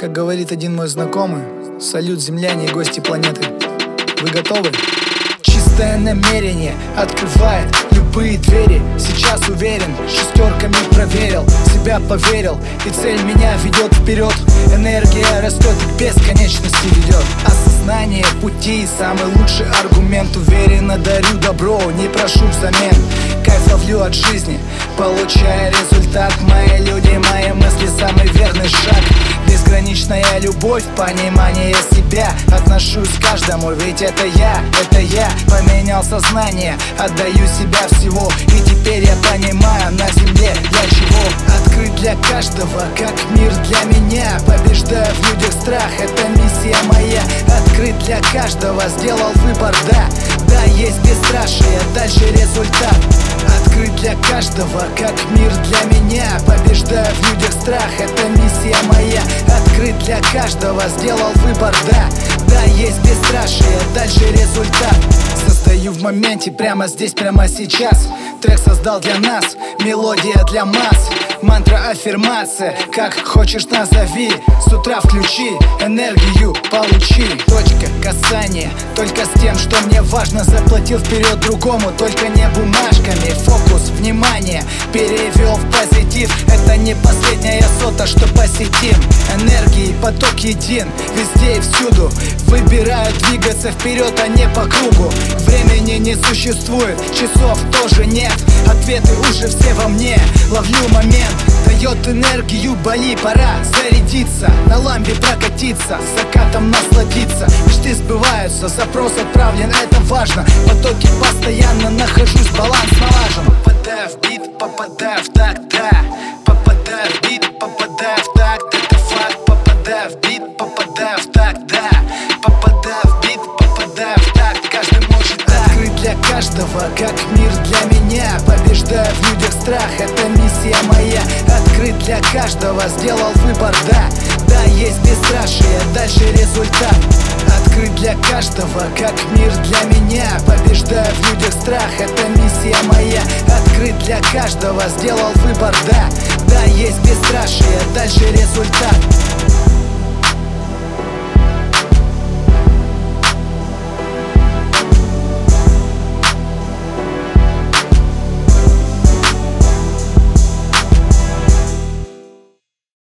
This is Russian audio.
Как говорит один мой знакомый: салют, земляне и гости планеты. Вы готовы? Чистое намерение открывает любые двери. Сейчас уверен, шестерками проверил, себя поверил, и цель меня ведет вперед. Энергия растет и к бесконечности ведет. Осознание пути — самый лучший аргумент. Уверенно дарю добро, не прошу взамен. Кайф ловлю от жизни, получая результат. Мои люди, мои мысли — самый верный шаг. Безграничная любовь, понимание себя. Отношусь к каждому, ведь это я. Поменял сознание, отдаю себя всего. И теперь я понимаю, на земле для чего. Открыть для каждого, как мир для меня. Побеждаю в людях страх, это миссия моя. Открыть для каждого, сделал выбор, да, есть бесстрашие, дальше результат. Открыть для каждого, как мир для меня. Побеждаю в людях страх, это миссия моя. Открыть для каждого, сделал выбор, да, есть бесстрашие, дальше результат. Состою в моменте, прямо здесь, прямо сейчас. Трек создал для нас, мелодия для масс. Мантра, аффирмация, как хочешь назови. С утра включи, энергию получи. Точка касания, только с тем, что мне важно. Заплатил вперед другому, только не бумажками. Фокус, внимание, перевел в позитив. Это не последняя сота, что посетим. Энергии, поток един, везде и всюду. Выбираю двигаться вперед, а не по кругу. Времени не существует, часов тоже нет. Ответы уже все во мне, ловлю момент. Дает энергию, боли, пора зарядиться. На ламбе прокатиться, закатом насладиться. Мечты сбываются, запрос отправлен, это важно. В потоке постоянно нахожусь, баланс налажен. Попадаю в бит, попадаю в такт, да. Попадаю в бит, попадаю в такт, это факт. Попадаю в бит, попадаю в такт, да. Попадаю в бит, попадаю в такт, каждый может открыть для каждого, как мир для меня. Побеждаю в людях страх, это миссия моя. Открыть для каждого, сделал выбор, да, есть бесстрашие, дальше результат. Открыть для каждого, как мир для меня. Побеждаю в людях страх, это миссия моя. Открыть для каждого, сделал выбор, да, есть бесстрашие, дальше результат.